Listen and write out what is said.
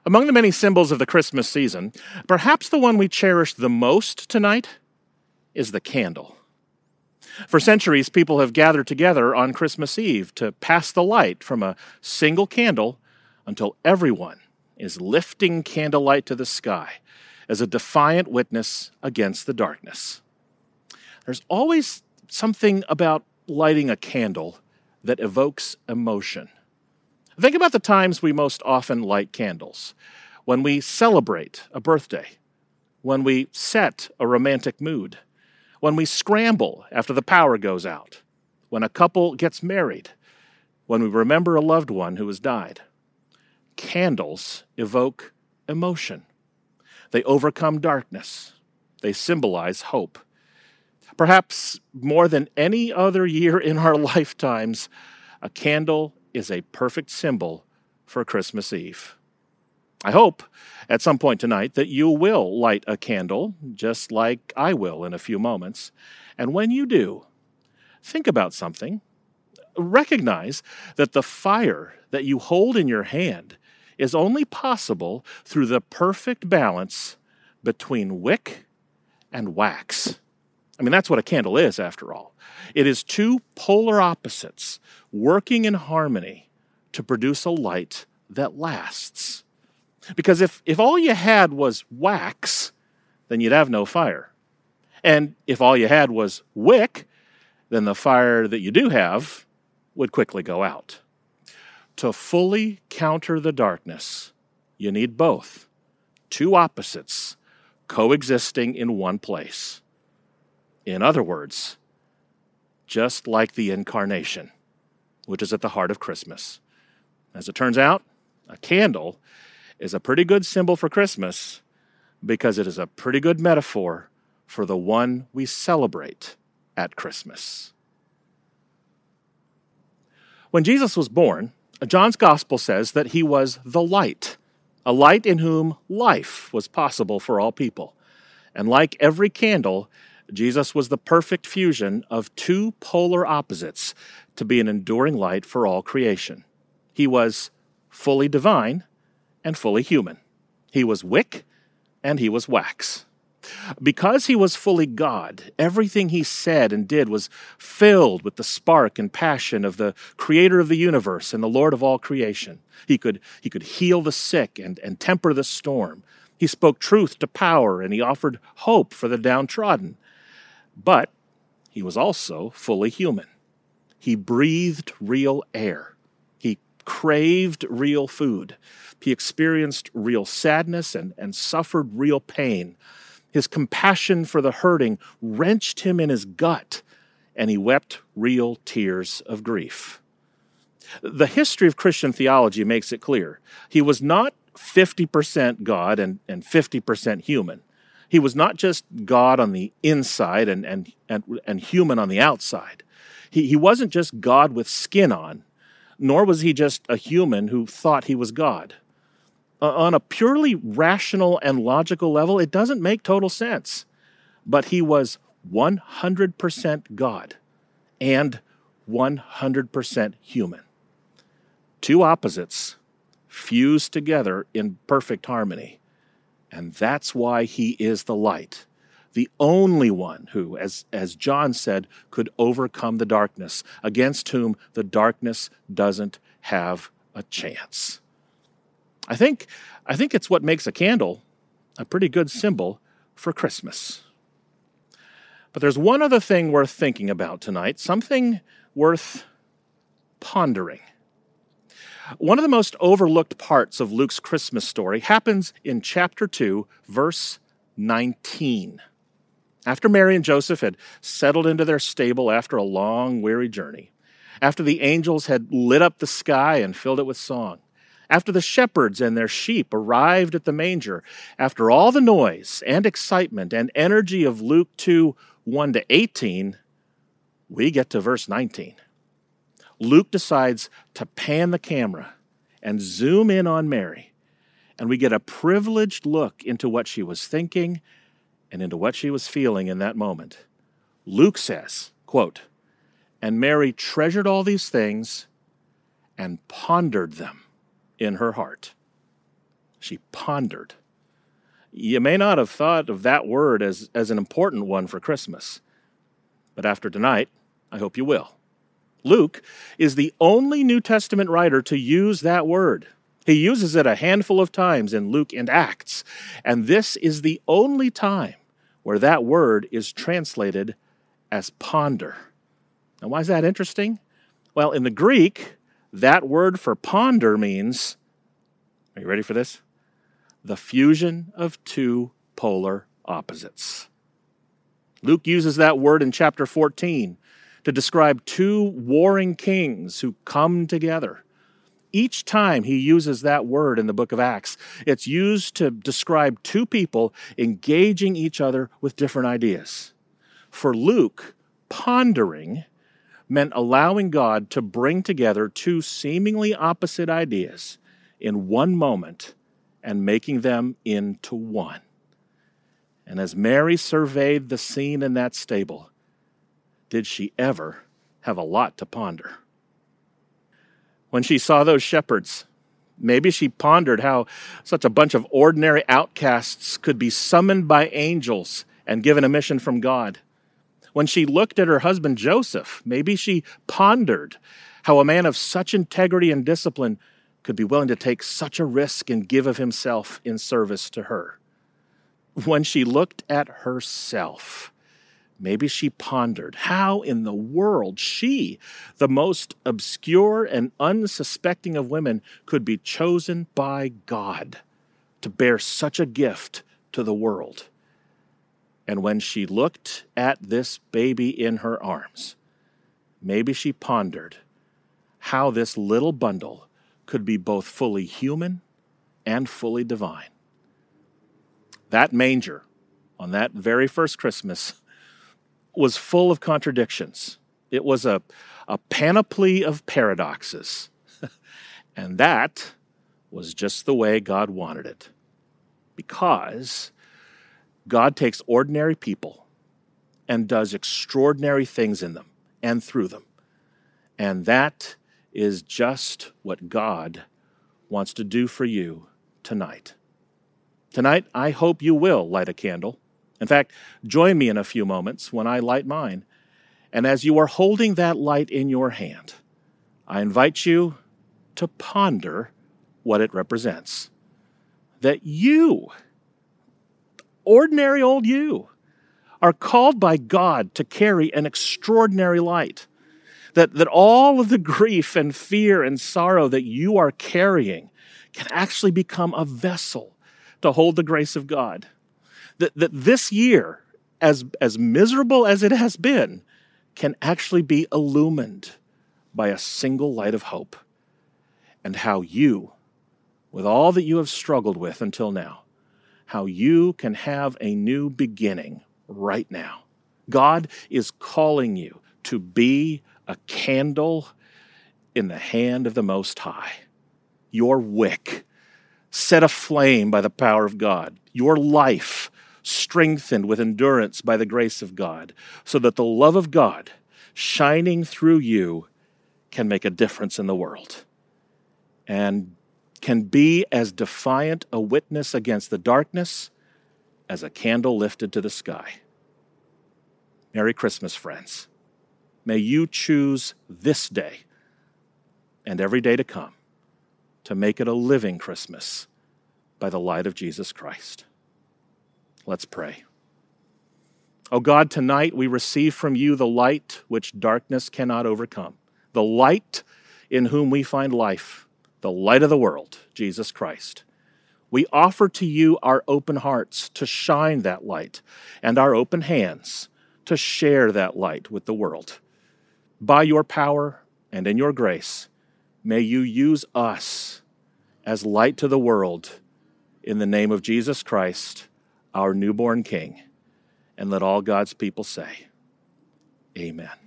Among the many symbols of the Christmas season, perhaps the one we cherish the most tonight is the candle. For centuries, people have gathered together on Christmas Eve to pass the light from a single candle until everyone is lifting candlelight to the sky as a defiant witness against the darkness. There's always something about lighting a candle that evokes emotion. Think about the times we most often light candles. When we celebrate a birthday, when we set a romantic mood, when we scramble after the power goes out, when a couple gets married, when we remember a loved one who has died. Candles evoke emotion. They overcome darkness. They symbolize hope. Perhaps more than any other year in our lifetimes, a candle is a perfect symbol for Christmas Eve. I hope at some point tonight that you will light a candle, just like I will in a few moments. And when you do, think about something. Recognize that the fire that you hold in your hand is only possible through the perfect balance between wick and wax. I mean, that's what a candle is, after all. It is two polar opposites working in harmony to produce a light that lasts. Because if all you had was wax, then you'd have no fire. And if all you had was wick, then the fire that you do have would quickly go out. To fully counter the darkness, you need both. Two opposites coexisting in one place. In other words, just like the incarnation, which is at the heart of Christmas. As it turns out, a candle is a pretty good symbol for Christmas because it is a pretty good metaphor for the one we celebrate at Christmas. When Jesus was born, John's Gospel says that he was the light, a light in whom life was possible for all people. And like every candle, Jesus was the perfect fusion of two polar opposites to be an enduring light for all creation. He was fully divine and fully human. He was wick and he was wax. Because he was fully God, everything he said and did was filled with the spark and passion of the creator of the universe and the Lord of all creation. He could heal the sick and temper the storm. He spoke truth to power and he offered hope for the downtrodden. But he was also fully human. He breathed real air. He craved real food. He experienced real sadness and suffered real pain. His compassion for the hurting wrenched him in his gut, and he wept real tears of grief. The history of Christian theology makes it clear. He was not 50% God and 50% human. He was not just God on the inside and human on the outside. He wasn't just God with skin on, nor was he just a human who thought he was God. On a purely rational and logical level, it doesn't make total sense. But he was 100% God and 100% human. Two opposites fused together in perfect harmony. And that's why he is the light, the only one who, as John said, could overcome the darkness, against whom the darkness doesn't have a chance. I think it's what makes a candle a pretty good symbol for Christmas. But there's one other thing worth thinking about tonight, something worth pondering. One of the most overlooked parts of Luke's Christmas story happens in chapter 2, verse 19. After Mary and Joseph had settled into their stable after a long, weary journey, after the angels had lit up the sky and filled it with song, after the shepherds and their sheep arrived at the manger, after all the noise and excitement and energy of Luke 2, 1-18, we get to verse 19. Luke decides to pan the camera and zoom in on Mary, and we get a privileged look into what she was thinking and into what she was feeling in that moment. Luke says, quote, "And Mary treasured all these things and pondered them in her heart." She pondered. You may not have thought of that word as an important one for Christmas, but after tonight, I hope you will. Luke is the only New Testament writer to use that word. He uses it a handful of times in Luke and Acts, and this is the only time where that word is translated as ponder. Now, why is that interesting? Well, in the Greek, that word for ponder means, are you ready for this? The fusion of two polar opposites. Luke uses that word in chapter 14 to describe two warring kings who come together. Each time he uses that word in the book of Acts, it's used to describe two people engaging each other with different ideas. For Luke, pondering meant allowing God to bring together two seemingly opposite ideas in one moment and making them into one. And as Mary surveyed the scene in that stable, did she ever have a lot to ponder? When she saw those shepherds, maybe she pondered how such a bunch of ordinary outcasts could be summoned by angels and given a mission from God. When she looked at her husband Joseph, maybe she pondered how a man of such integrity and discipline could be willing to take such a risk and give of himself in service to her. When she looked at herself, maybe she pondered how in the world she, the most obscure and unsuspecting of women, could be chosen by God to bear such a gift to the world. And when she looked at this baby in her arms, maybe she pondered how this little bundle could be both fully human and fully divine. That manger on that very first Christmas was full of contradictions. It was a panoply of paradoxes. And that was just the way God wanted it. Because God takes ordinary people and does extraordinary things in them and through them. And that is just what God wants to do for you tonight. Tonight, I hope you will light a candle. In fact, join me in a few moments when I light mine. And as you are holding that light in your hand, I invite you to ponder what it represents. That you, ordinary old you, are called by God to carry an extraordinary light. That all of the grief and fear and sorrow that you are carrying can actually become a vessel to hold the grace of God. That this year, as miserable as it has been, can actually be illumined by a single light of hope. And how you, with all that you have struggled with until now, how you can have a new beginning right now. God is calling you to be a candle in the hand of the Most High. Your wick, set aflame by the power of God. Your life, strengthened with endurance by the grace of God, so that the love of God, shining through you, can make a difference in the world and can be as defiant a witness against the darkness as a candle lifted to the sky. Merry Christmas, friends. May you choose this day and every day to come to make it a living Christmas by the light of Jesus Christ. Let's pray. Oh God, tonight we receive from you the light which darkness cannot overcome, the light in whom we find life, the light of the world, Jesus Christ. We offer to you our open hearts to shine that light and our open hands to share that light with the world. By your power and in your grace, may you use us as light to the world in the name of Jesus Christ, our newborn King. And let all God's people say, Amen.